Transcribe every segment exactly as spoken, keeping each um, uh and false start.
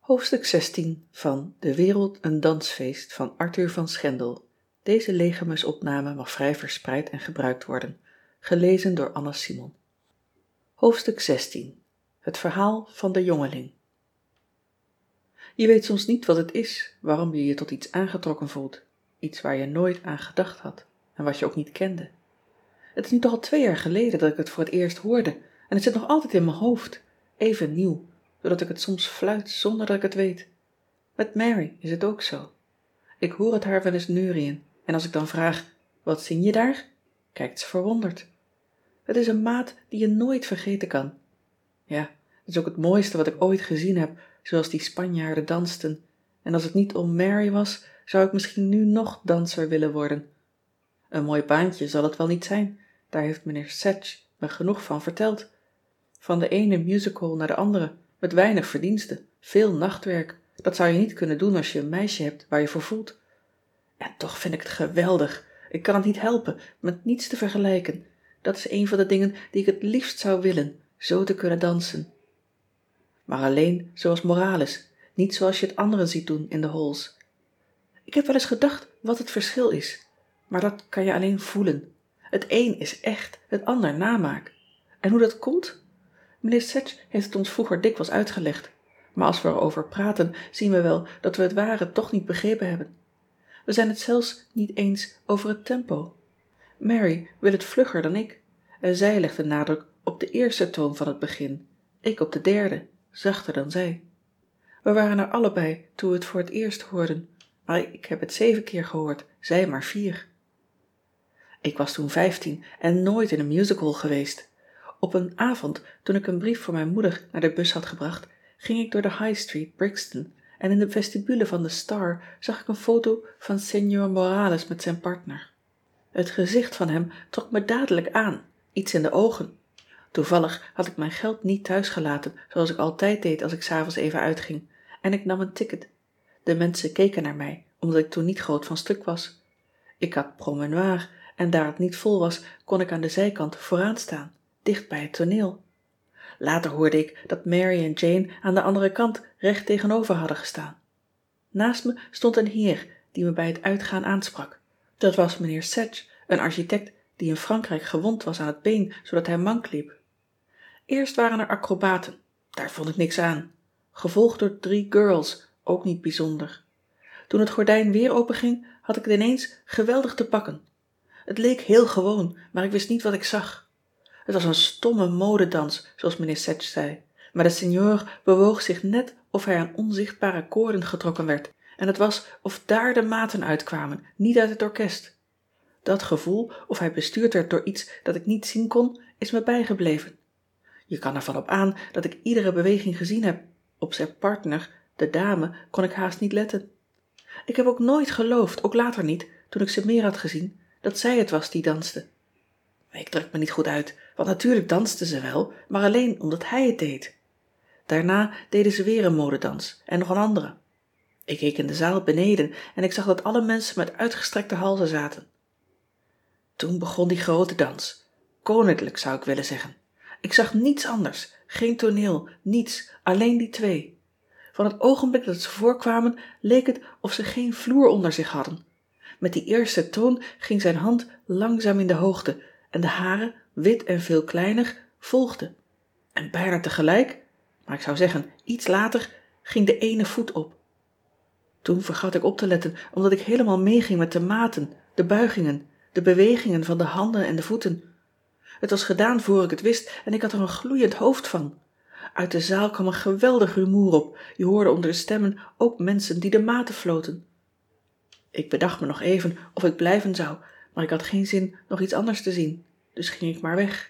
Hoofdstuk zestien van De wereld een dansfeest van Arthur van Schendel. Deze legermusopname mag vrij verspreid en gebruikt worden. Gelezen door Anna Simon. Hoofdstuk zestien. Het verhaal van de jongeling. Je weet soms niet wat het is, waarom je je tot iets aangetrokken voelt. Iets waar je nooit aan gedacht had en wat je ook niet kende. Het is nu toch al twee jaar geleden dat ik het voor het eerst hoorde en het zit nog altijd in mijn hoofd, even nieuw, zodat ik het soms fluit zonder dat ik het weet. Met Mary is het ook zo. Ik hoor het haar wel eens neurieën en als ik dan vraag, wat zing je daar? Kijkt ze verwonderd. Het is een maat die je nooit vergeten kan. Ja, het is ook het mooiste wat ik ooit gezien heb, zoals die Spanjaarden dansten. En als het niet om Mary was, zou ik misschien nu nog danser willen worden. Een mooi baantje zal het wel niet zijn, daar heeft meneer Sedge me genoeg van verteld. Van de ene musical naar de andere, met weinig verdienste, veel nachtwerk. Dat zou je niet kunnen doen als je een meisje hebt waar je voor voelt. En toch vind ik het geweldig. Ik kan het niet helpen, met niets te vergelijken. Dat is een van de dingen die ik het liefst zou willen, zo te kunnen dansen. Maar alleen zoals Morales, niet zoals je het anderen ziet doen in de halls. Ik heb wel eens gedacht wat het verschil is, maar dat kan je alleen voelen. Het een is echt, het ander namaak. En hoe dat komt? Meneer Sedge heeft het ons vroeger dikwijls uitgelegd. Maar als we erover praten, zien we wel dat we het ware toch niet begrepen hebben. We zijn het zelfs niet eens over het tempo. Mary wil het vlugger dan ik. En zij legt de nadruk op de eerste toon van het begin. Ik op de derde, zachter dan zij. We waren er allebei toen we het voor het eerst hoorden. Maar ik heb het zeven keer gehoord, zij maar vier. Ik was toen vijftien en nooit in een musical geweest. Op een avond, toen ik een brief voor mijn moeder naar de bus had gebracht, ging ik door de High Street, Brixton, en in de vestibule van de Star zag ik een foto van Señor Morales met zijn partner. Het gezicht van hem trok me dadelijk aan, iets in de ogen. Toevallig had ik mijn geld niet thuis gelaten, zoals ik altijd deed als ik 's avonds even uitging, en ik nam een ticket. De mensen keken naar mij, omdat ik toen niet groot van stuk was. Ik had promenoir en daar het niet vol was, kon ik aan de zijkant vooraan staan, dicht bij het toneel. Later hoorde ik dat Mary en Jane aan de andere kant recht tegenover hadden gestaan. Naast me stond een heer die me bij het uitgaan aansprak. Dat was meneer Sedge, een architect die in Frankrijk gewond was aan het been, zodat hij mank liep. Eerst waren er acrobaten, daar vond ik niks aan. Gevolgd door drie girls, ook niet bijzonder. Toen het gordijn weer openging, had ik het ineens geweldig te pakken. Het leek heel gewoon, maar ik wist niet wat ik zag. Het was een stomme modedans, zoals meneer Sedge zei, maar de senior bewoog zich net of hij aan onzichtbare koorden getrokken werd en het was of daar de maten uitkwamen, niet uit het orkest. Dat gevoel, of hij bestuurd werd door iets dat ik niet zien kon, is me bijgebleven. Je kan ervan op aan dat ik iedere beweging gezien heb. Op zijn partner, de dame, kon ik haast niet letten. Ik heb ook nooit geloofd, ook later niet, toen ik ze meer had gezien, dat zij het was die danste. Ik druk me niet goed uit, want natuurlijk danste ze wel, maar alleen omdat hij het deed. Daarna deden ze weer een modedans en nog een andere. Ik keek in de zaal beneden en ik zag dat alle mensen met uitgestrekte halzen zaten. Toen begon die grote dans. Koninklijk zou ik willen zeggen. Ik zag niets anders, geen toneel, niets, alleen die twee. Van het ogenblik dat ze voorkwamen leek het of ze geen vloer onder zich hadden. Met die eerste toon ging zijn hand langzaam in de hoogte en de hare, wit en veel kleiner, volgden. En bijna tegelijk, maar ik zou zeggen iets later, ging de ene voet op. Toen vergat ik op te letten omdat ik helemaal meeging met de maten, de buigingen, de bewegingen van de handen en de voeten. Het was gedaan voor ik het wist en ik had er een gloeiend hoofd van. Uit de zaal kwam een geweldig rumoer op. Je hoorde onder de stemmen ook mensen die de maten floten. Ik bedacht me nog even of ik blijven zou, maar ik had geen zin nog iets anders te zien, dus ging ik maar weg.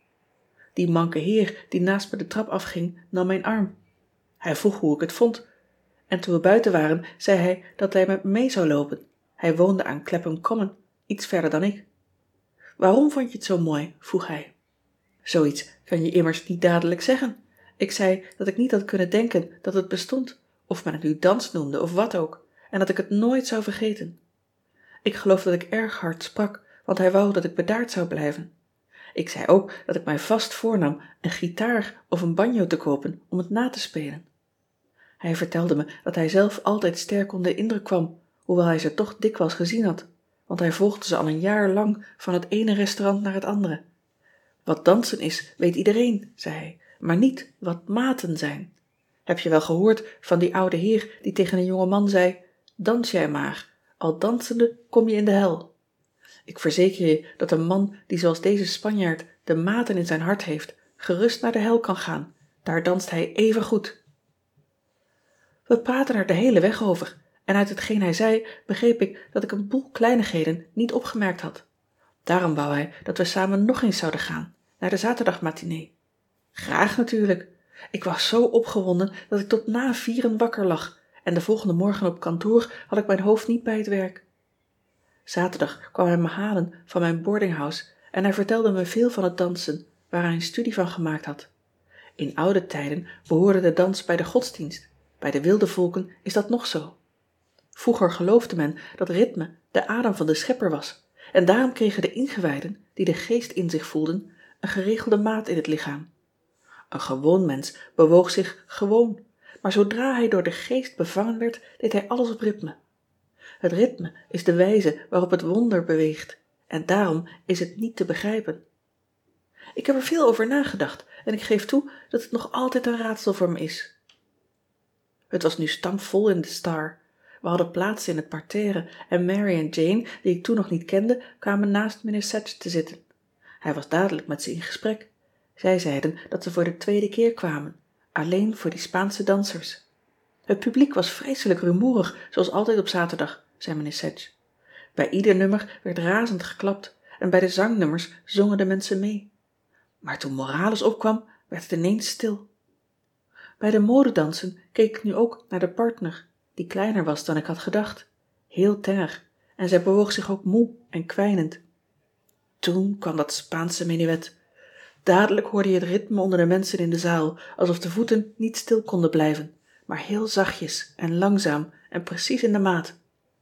Die manke heer die naast me de trap afging, nam mijn arm. Hij vroeg hoe ik het vond. En toen we buiten waren, zei hij dat hij met me mee zou lopen. Hij woonde aan Clapham Common, iets verder dan ik. Waarom vond je het zo mooi? Vroeg hij. Zoiets kan je immers niet dadelijk zeggen. Ik zei dat ik niet had kunnen denken dat het bestond, of men het nu dans noemde of wat ook, en dat ik het nooit zou vergeten. Ik geloof dat ik erg hard sprak, want hij wou dat ik bedaard zou blijven. Ik zei ook dat ik mij vast voornam een gitaar of een banjo te kopen om het na te spelen. Hij vertelde me dat hij zelf altijd sterk onder de indruk kwam, hoewel hij ze toch dikwijls gezien had, want hij volgde ze al een jaar lang van het ene restaurant naar het andere. Wat dansen is, weet iedereen, zei hij, maar niet wat maten zijn. Heb je wel gehoord van die oude heer die tegen een jonge man zei: dans jij maar, al dansende kom je in de hel. Ik verzeker je dat een man die zoals deze Spanjaard de maten in zijn hart heeft, gerust naar de hel kan gaan. Daar danst hij even goed. We praten er de hele weg over en uit hetgeen hij zei begreep ik dat ik een boel kleinigheden niet opgemerkt had. Daarom wou hij dat we samen nog eens zouden gaan, naar de zaterdagmatinee. Graag natuurlijk. Ik was zo opgewonden dat ik tot na vieren wakker lag en de volgende morgen op kantoor had ik mijn hoofd niet bij het werk. Zaterdag kwam hij me halen van mijn boardinghouse en hij vertelde me veel van het dansen, waar hij een studie van gemaakt had. In oude tijden behoorde de dans bij de godsdienst. Bij de wilde volken is dat nog zo. Vroeger geloofde men dat ritme de adem van de schepper was en daarom kregen de ingewijden, die de geest in zich voelden, een geregelde maat in het lichaam. Een gewoon mens bewoog zich gewoon, maar zodra hij door de geest bevangen werd, deed hij alles op ritme. Het ritme is de wijze waarop het wonder beweegt en daarom is het niet te begrijpen. Ik heb er veel over nagedacht en ik geef toe dat het nog altijd een raadsel voor me is. Het was nu stampvol in de Star. We hadden plaats in het parterre en Mary en Jane, die ik toen nog niet kende, kwamen naast mijnheer Sachs te zitten. Hij was dadelijk met ze in gesprek. Zij zeiden dat ze voor de tweede keer kwamen, alleen voor die Spaanse dansers. Het publiek was vreselijk rumoerig, zoals altijd op zaterdag, zei mijnheer Sachs. Bij ieder nummer werd razend geklapt en bij de zangnummers zongen de mensen mee. Maar toen Morales opkwam, werd het ineens stil. Bij de modedansen keek ik nu ook naar de partner, die kleiner was dan ik had gedacht. Heel tenger en zij bewoog zich ook moe en kwijnend. Toen kwam dat Spaanse menuet. Dadelijk hoorde je het ritme onder de mensen in de zaal, alsof de voeten niet stil konden blijven, maar heel zachtjes en langzaam en precies in de maat.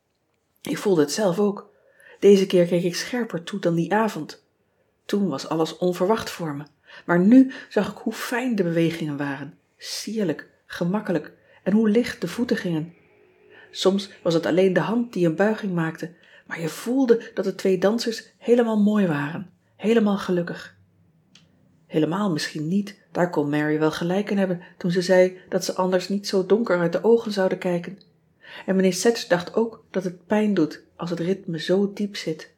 Ik voelde het zelf ook. Deze keer keek ik scherper toe dan die avond. Toen was alles onverwacht voor me, maar nu zag ik hoe fijn de bewegingen waren, sierlijk, gemakkelijk en hoe licht de voeten gingen. Soms was het alleen de hand die een buiging maakte, maar je voelde dat de twee dansers helemaal mooi waren, helemaal gelukkig. Helemaal misschien niet, daar kon Mary wel gelijk in hebben toen ze zei dat ze anders niet zo donker uit de ogen zouden kijken. En mijnheer Sachs dacht ook dat het pijn doet als het ritme zo diep zit.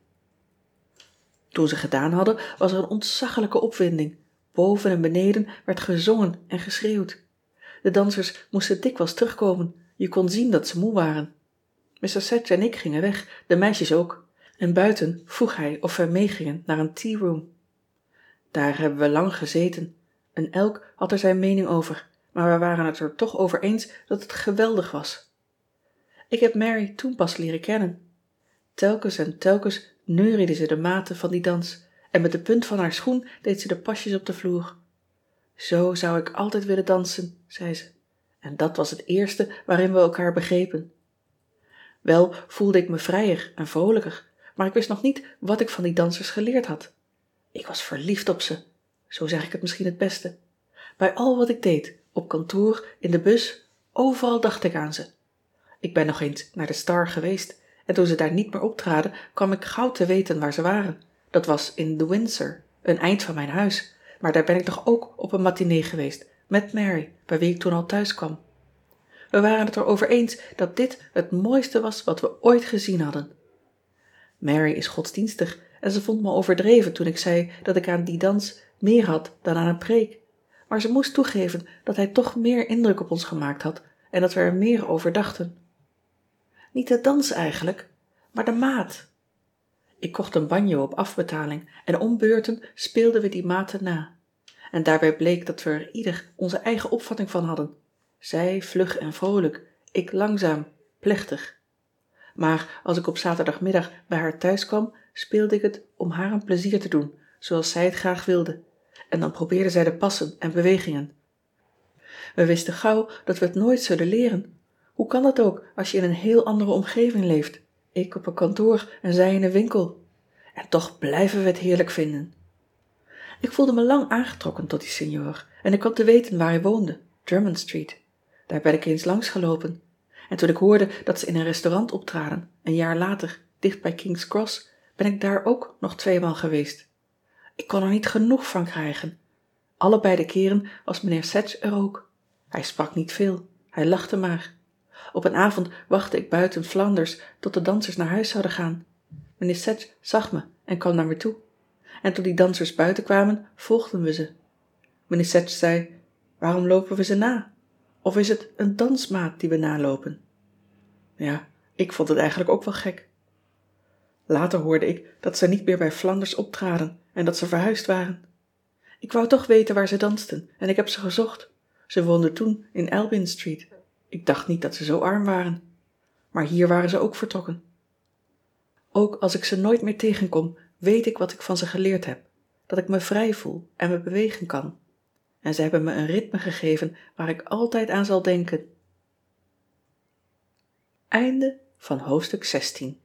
Toen ze gedaan hadden, was er een ontzaglijke opwinding. Boven en beneden werd gezongen en geschreeuwd. De dansers moesten dikwijls terugkomen, je kon zien dat ze moe waren. mister Sachs en ik gingen weg, de meisjes ook. En buiten vroeg hij of wij meegingen naar een tea room. Daar hebben we lang gezeten en elk had er zijn mening over, maar we waren het er toch over eens dat het geweldig was. Ik heb Mary toen pas leren kennen. Telkens en telkens neuriede ze de maten van die dans en met de punt van haar schoen deed ze de pasjes op de vloer. Zo zou ik altijd willen dansen, zei ze. En dat was het eerste waarin we elkaar begrepen. Wel voelde ik me vrijer en vrolijker, maar ik wist nog niet wat ik van die dansers geleerd had. Ik was verliefd op ze, zo zeg ik het misschien het beste. Bij al wat ik deed, op kantoor, in de bus, overal dacht ik aan ze. Ik ben nog eens naar de Star geweest en toen ze daar niet meer optraden, kwam ik gauw te weten waar ze waren. Dat was in de Windsor, een eind van mijn huis, maar daar ben ik toch ook op een matinee geweest, met Mary, bij wie ik toen al thuis kwam. We waren het erover eens dat dit het mooiste was wat we ooit gezien hadden. Mary is godsdienstig en ze vond me overdreven toen ik zei dat ik aan die dans meer had dan aan een preek. Maar ze moest toegeven dat hij toch meer indruk op ons gemaakt had en dat we er meer over dachten. Niet de dans eigenlijk, maar de maat. Ik kocht een banjo op afbetaling en om beurten speelden we die maten na. En daarbij bleek dat we er ieder onze eigen opvatting van hadden. Zij vlug en vrolijk, ik langzaam, plechtig. Maar als ik op zaterdagmiddag bij haar thuis kwam, speelde ik het om haar een plezier te doen, zoals zij het graag wilde. En dan probeerde zij de passen en bewegingen. We wisten gauw dat we het nooit zullen leren. Hoe kan dat ook als je in een heel andere omgeving leeft? Ik op een kantoor en zij in een winkel. En toch blijven we het heerlijk vinden. Ik voelde me lang aangetrokken tot die seniour en ik kwam te weten waar hij woonde, Drummond Street. Daar ben ik eens langs gelopen. En toen ik hoorde dat ze in een restaurant optraden, een jaar later, dicht bij King's Cross, ben ik daar ook nog tweemaal geweest. Ik kon er niet genoeg van krijgen. Allebei de keren was mijnheer Sedge er ook. Hij sprak niet veel, hij lachte maar. Op een avond wachtte ik buiten Flanders tot de dansers naar huis zouden gaan. Mijnheer Sedge zag me en kwam naar me toe. En toen die dansers buiten kwamen, volgden we ze. Mijnheer Sedge zei: "Waarom lopen we ze na? Of is het een dansmaat die we nalopen?" Ja, ik vond het eigenlijk ook wel gek. Later hoorde ik dat ze niet meer bij Flanders optraden en dat ze verhuisd waren. Ik wou toch weten waar ze dansten en ik heb ze gezocht. Ze woonden toen in Albion Street. Ik dacht niet dat ze zo arm waren. Maar hier waren ze ook vertrokken. Ook als ik ze nooit meer tegenkom, weet ik wat ik van ze geleerd heb. Dat ik me vrij voel en me bewegen kan. En ze hebben me een ritme gegeven waar ik altijd aan zal denken. Einde van hoofdstuk zestien.